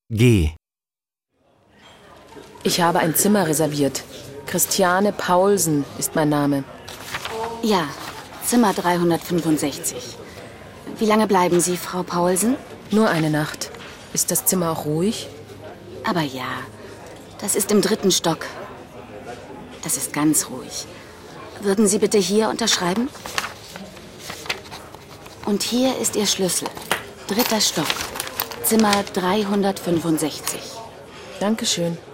Geh. Ich habe ein Zimmer reserviert. Christiane Paulsen ist mein Name. Ja, Zimmer 365. Wie lange bleiben Sie, Frau Paulsen? Nur eine Nacht. Ist das Zimmer auch ruhig? Aber ja, das ist im 3. Stock. Das ist ganz ruhig. Würden Sie bitte hier unterschreiben? Und hier ist Ihr Schlüssel. 3. Stock. Zimmer 365. Dankeschön.